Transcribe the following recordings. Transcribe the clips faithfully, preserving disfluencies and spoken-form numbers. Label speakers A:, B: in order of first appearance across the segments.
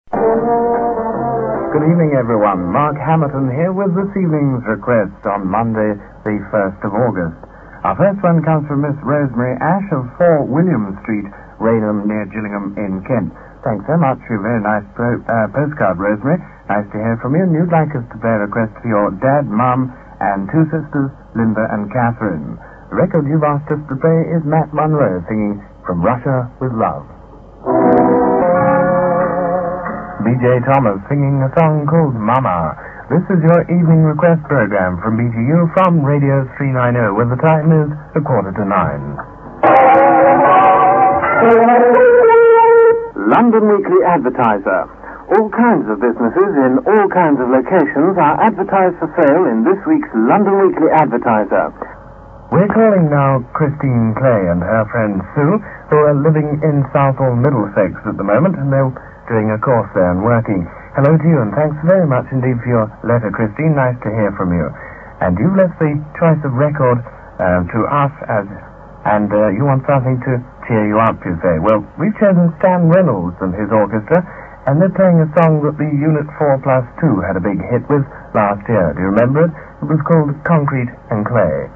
A: Good evening, everyone. Mark Hamilton here with this evening's request on Monday, the first of August. Our first one comes from Miss Rosemary Ash of four William Street, Raynham, near Gillingham in Kent. Thanks so much for your very nice pro, uh, postcard, Rosemary. Nice to hear from you. And you'd like us to play a request for your dad, mum, and two sisters, Linda and Catherine. The record you've asked us to play is Matt Monro singing From Russia with Love. B J Thomas singing a song called Mama. This is your evening request program from B T U from Radio three ninety, where the time is a quarter to nine. London Weekly Advertiser. All kinds of businesses in all kinds of locations are advertised for sale in this week's London Weekly Advertiser. We're calling now Christine Clay and her friend Sue, who are living in Southall, Middlesex at the moment, and they're doing a course there and working. Hello to you, and thanks very much indeed for your letter, Christine. Nice to hear from you. And you've left the choice of record uh, to us, as, and uh, you want something to cheer you up, you say. Well, we've chosen Stan Reynolds and his orchestra, and they're playing a song that the Unit four plus two had a big hit with last year. Do you remember it? It was called Concrete and Clay.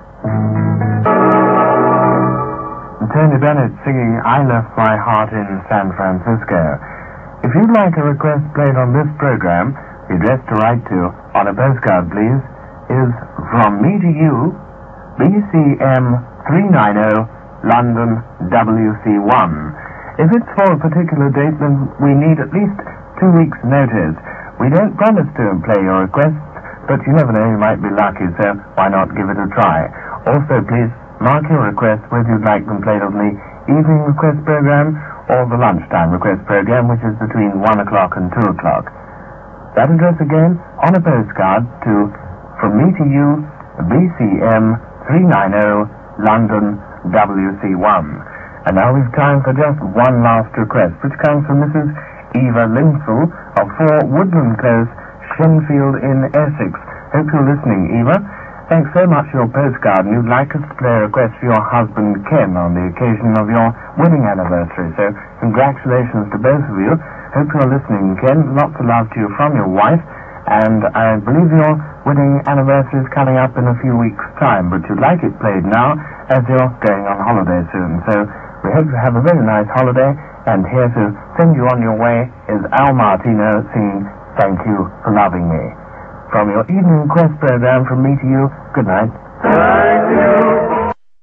A: And Tony Bennett singing I Left My Heart in San Francisco. If you'd like a request played on this program, the address to write to on a postcard, please, is From Me to You, B C M three ninety, London W C one. If it's for a particular date, then we need at least two weeks' notice. We don't promise to play your requests, but you never know, you might be lucky, so why not give it a try? Also, please mark your requests whether you'd like them played on the evening request program or the lunchtime request program, which is between one o'clock and two o'clock. That address again on a postcard to From Me to You, B C M three ninety, London W C one. And now we've time for just one last request, which comes from Missus Eva Linsell of four Woodland Close, Shenfield in Essex. Hope you're listening, Eva. Thanks so much for your postcard, and you'd like us to play a request for your husband, Ken, on the occasion of your wedding anniversary. So, congratulations to both of you. Hope you're listening, Ken. Lots of love to you from your wife, and I believe your wedding anniversary is coming up in a few weeks' time, but you'd like it played now, as you're going on holiday soon. So, we hope you have a very nice holiday, and here to send you on your way is Al Martino singing Thank You for Loving Me. From your evening quest program from me to you, good night.
B: Thank you.